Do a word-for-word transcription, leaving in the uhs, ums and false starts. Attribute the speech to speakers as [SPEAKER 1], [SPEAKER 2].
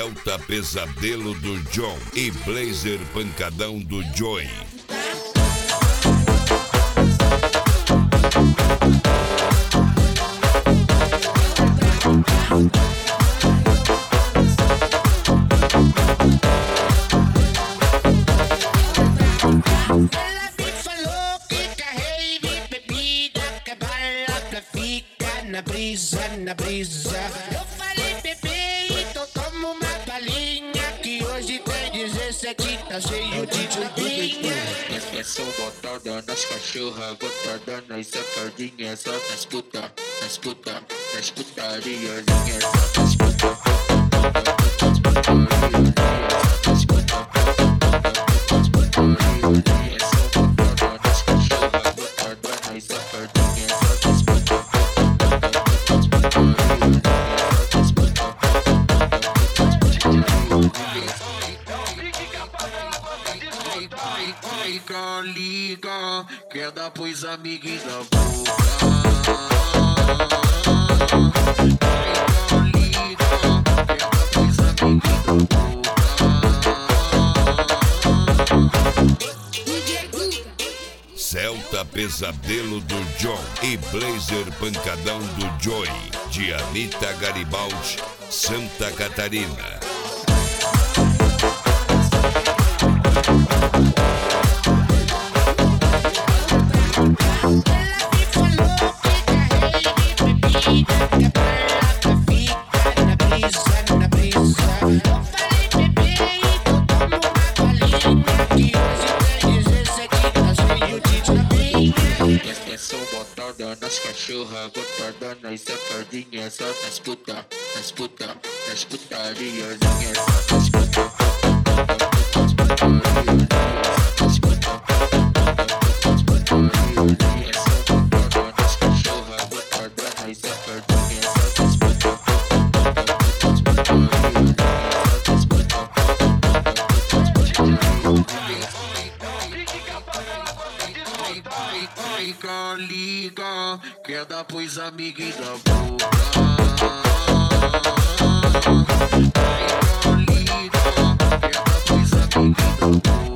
[SPEAKER 1] Celta Pesadelo do John e Blazer Pancadão do Joey.
[SPEAKER 2] Na brisa, na brisa. Eu falei, bebê, então toma uma balinha, que hoje tem dezessete, tá cheio de tapinha.
[SPEAKER 3] É só botada nas cachorras, botada nas safadinhas, só nas puta, nas puta, nas putarias, só nas puta. Liga, liga, quer dar pros amiguinhos da boca. Liga, liga, quer dar pros amiguinhos da boca.
[SPEAKER 1] Celta Pesadelo do John e Blazer Pancadão do Joey, de Anitta Garibaldi, Santa Catarina.
[SPEAKER 3] É só botada nas cachorras, botada nas safadinhas, só nas puta, nas puta, nas putarias, só nas puta. Liga, liga, quer dar pros amiguinhos da boca. Liga, liga, quer dar pros amiguinhos da boca.